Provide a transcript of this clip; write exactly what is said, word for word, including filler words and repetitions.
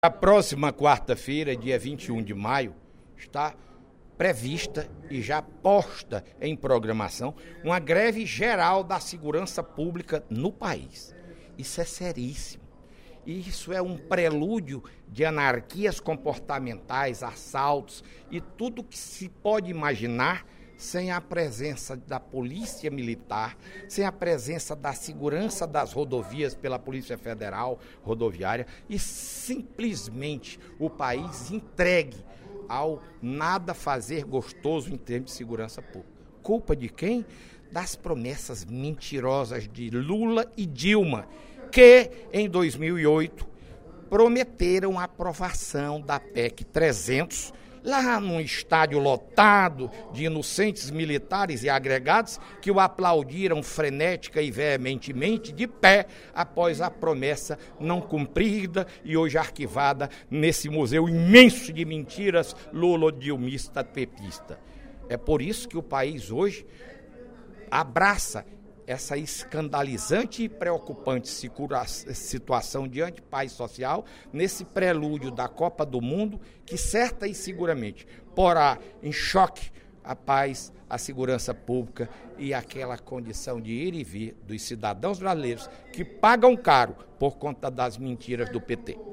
A próxima quarta-feira, dia vinte e um de maio, está prevista e já posta em programação uma greve geral da segurança pública no país. Isso é seríssimo. Isso é um prelúdio de anarquias comportamentais, assaltos e tudo que se pode imaginar sem a presença da polícia militar, sem a presença da segurança das rodovias pela Polícia Federal Rodoviária e simplesmente o país entregue ao nada fazer gostoso em termos de segurança pública. Culpa de quem? Das promessas mentirosas de Lula e Dilma, que em dois mil e oito prometeram a aprovação da P E C trezentos, lá num estádio lotado de inocentes militares e agregados que o aplaudiram frenética e veementemente de pé após a promessa não cumprida e hoje arquivada nesse museu imenso de mentiras lulodilmista pepista. É por isso que o país hoje abraça essa escandalizante e preocupante situação de antipaz social nesse prelúdio da Copa do Mundo que certa e seguramente porá em choque a paz, a segurança pública e aquela condição de ir e vir dos cidadãos brasileiros que pagam caro por conta das mentiras do P T.